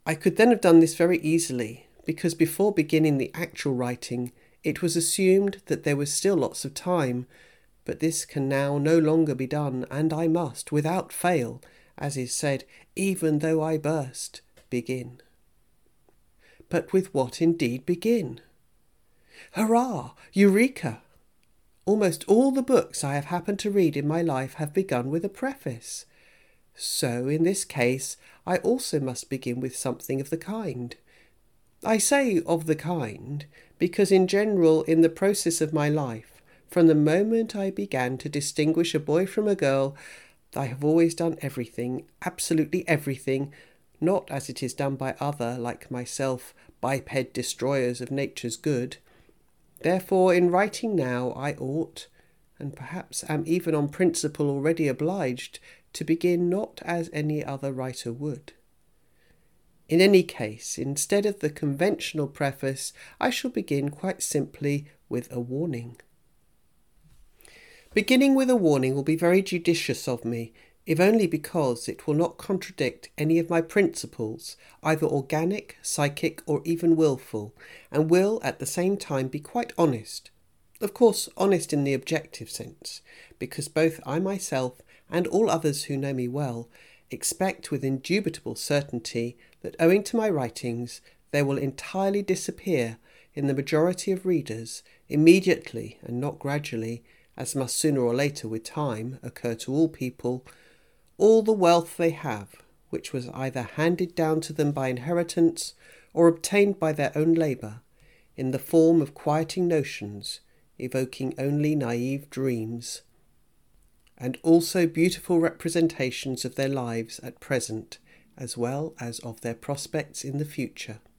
I could then have done this very easily, because before beginning the actual writing, it was assumed that there was still lots of time, but this can now no longer be done, and I must, without fail, as is said, even though I burst, begin. But with what indeed begin? Hurrah! Eureka! Almost all the books I have happened to read in my life have begun with a preface. So, in this case, I also must begin with something of the kind. I say of the kind, because in general, in the process of my life, from the moment I began to distinguish a boy from a girl, I have always done everything, absolutely everything, not as it is done by other, like myself, biped destroyers of nature's good. Therefore, in writing now, I ought, and perhaps am even on principle already obliged, to begin not as any other writer would. In any case, instead of the conventional preface, I shall begin quite simply with a warning. Beginning with a warning will be very judicious of me, if only because it will not contradict any of my principles, either organic, psychic, or even willful, and will at the same time be quite honest. Of course, honest in the objective sense, because both I myself and all others who know me well expect with indubitable certainty that owing to my writings they will entirely disappear in the majority of readers immediately and not gradually, as must sooner or later with time occur to all people, all the wealth they have, which was either handed down to them by inheritance or obtained by their own labour, in the form of quieting notions, evoking only naive dreams, and also beautiful representations of their lives at present, as well as of their prospects in the future.